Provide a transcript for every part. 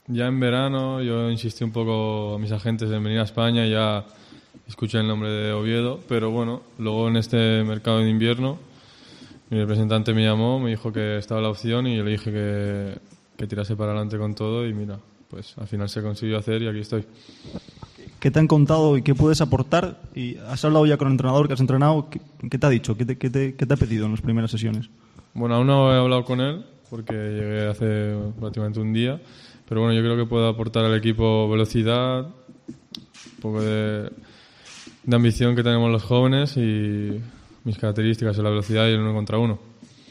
Ya en verano yo insistí un poco a mis agentes en venir a España y ya escuché el nombre de Oviedo, pero bueno, luego en este mercado de invierno mi representante me llamó, me dijo que estaba la opción y yo le dije que tirase para adelante con todo y mira, pues al final se consiguió hacer y aquí estoy. ¿Qué te han contado y qué puedes aportar? ¿Y has hablado ya con el entrenador que has entrenado? ¿Qué te ha dicho? ¿Qué te ha pedido en las primeras sesiones? Bueno, aún no he hablado con él porque llegué hace prácticamente un día, pero bueno, yo creo que puedo aportar al equipo velocidad, un poco de ambición que tenemos los jóvenes y mis características en la velocidad y el 1 contra 1.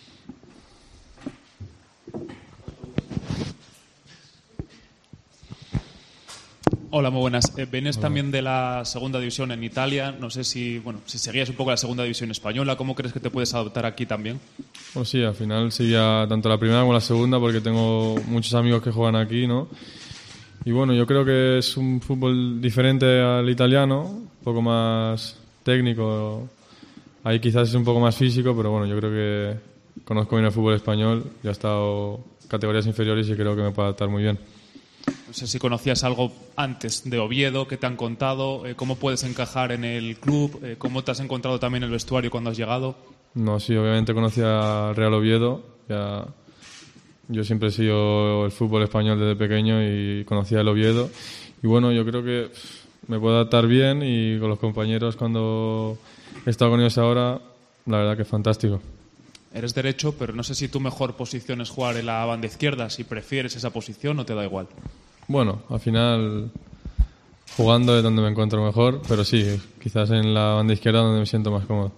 Hola, muy buenas. Vienes también de la segunda división en Italia. No sé si seguías un poco la segunda división española. ¿Cómo crees que te puedes adaptar aquí también? Bueno, sí, al final seguía tanto la primera como la segunda porque tengo muchos amigos que juegan aquí, ¿no? Y bueno, yo creo que es un fútbol diferente al italiano, un poco más técnico. Ahí quizás es un poco más físico, pero bueno, yo creo que conozco bien el fútbol español. Ya he estado en categorías inferiores y creo que me puedo adaptar muy bien. No sé si conocías algo antes de Oviedo, qué te han contado, cómo puedes encajar en el club, cómo te has encontrado también en el vestuario cuando has llegado. No, sí, obviamente conocía al Real Oviedo. Yo siempre he seguido el fútbol español desde pequeño y conocía el Oviedo. Y bueno, yo creo que me puedo adaptar bien y con los compañeros cuando he estado con ellos ahora, la verdad que es fantástico. Eres derecho, pero no sé si tu mejor posición es jugar en la banda izquierda, si prefieres esa posición o te da igual. Bueno, al final jugando es donde me encuentro mejor, pero sí, quizás en la banda izquierda donde me siento más cómodo.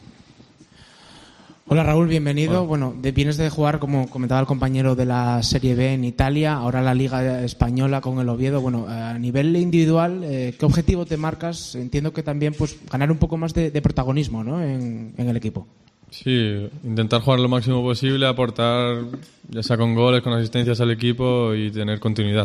Hola Raúl, bienvenido. Hola. Bueno, vienes de jugar, como comentaba el compañero, de la Serie B en Italia, ahora la Liga Española con el Oviedo. Bueno, a nivel individual, ¿qué objetivo te marcas? Entiendo que también pues ganar un poco más de protagonismo, ¿no? en el equipo. Sí, intentar jugar lo máximo posible, aportar ya sea con goles, con asistencias al equipo y tener continuidad.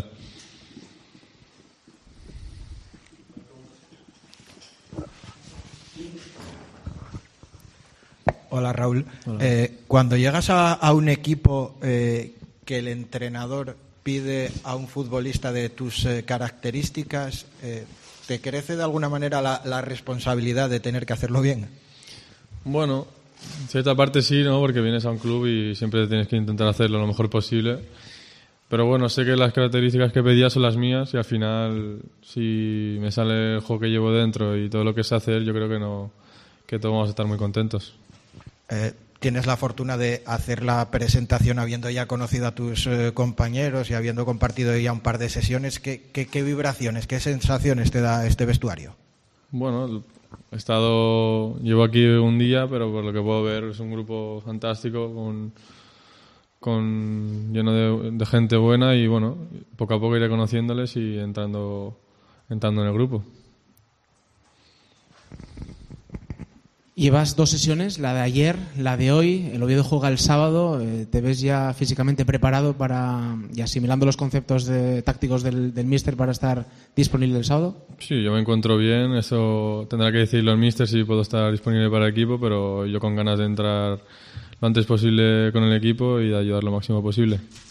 Hola Raúl. Hola. Cuando llegas a un equipo que el entrenador pide a un futbolista de tus características, ¿te crece de alguna manera la responsabilidad de tener que hacerlo bien? Bueno, en cierta parte sí, ¿no? Porque vienes a un club y siempre tienes que intentar hacerlo lo mejor posible. Pero bueno, sé que las características que pedía son las mías y al final, si me sale el juego que llevo dentro y todo lo que sé hacer, yo creo que todos vamos a estar muy contentos. Tienes la fortuna de hacer la presentación habiendo ya conocido a tus compañeros y habiendo compartido ya un par de sesiones. ¿Qué vibraciones, qué sensaciones te da este vestuario? Bueno, llevo aquí un día, pero por lo que puedo ver es un grupo fantástico, lleno de gente buena y bueno, poco a poco iré conociéndoles y entrando en el grupo. Llevas 2 sesiones, la de ayer, la de hoy. El Oviedo juega el sábado. ¿Te ves ya físicamente preparado y asimilando los conceptos tácticos del míster para estar disponible el sábado? Sí, yo me encuentro bien. Eso tendrá que decirlo el míster si puedo estar disponible para el equipo, pero yo con ganas de entrar lo antes posible con el equipo y de ayudar lo máximo posible.